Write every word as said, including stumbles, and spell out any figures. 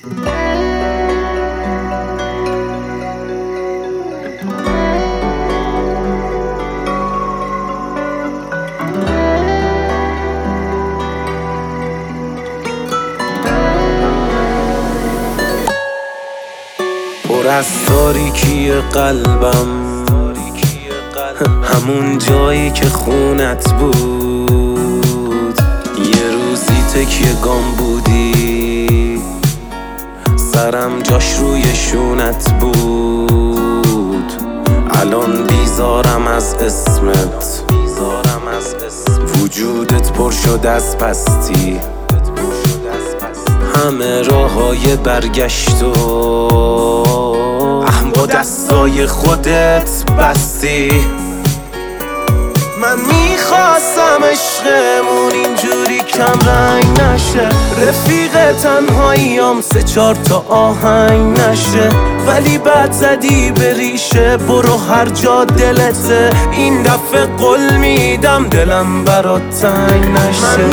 پر از تاریکی قلبم، همون جایی که خونت بود. یه روزی تکیه گام بودی، سرم جاش روی شونت بود. الان بیزارم از اسمت، وجودت پر شد از پستی. همه راههای برگشت و اهم با دستای خودت بستی. من میخواستم عشقمون اینجوری کم رنگ نشه، رفیق تنهاییام سه چار تا آهنگ نشه. ولی بعد زدی به ریشه، برو هر جا دلته. این دفعه قول میدم دلم برات تنگ نشه. من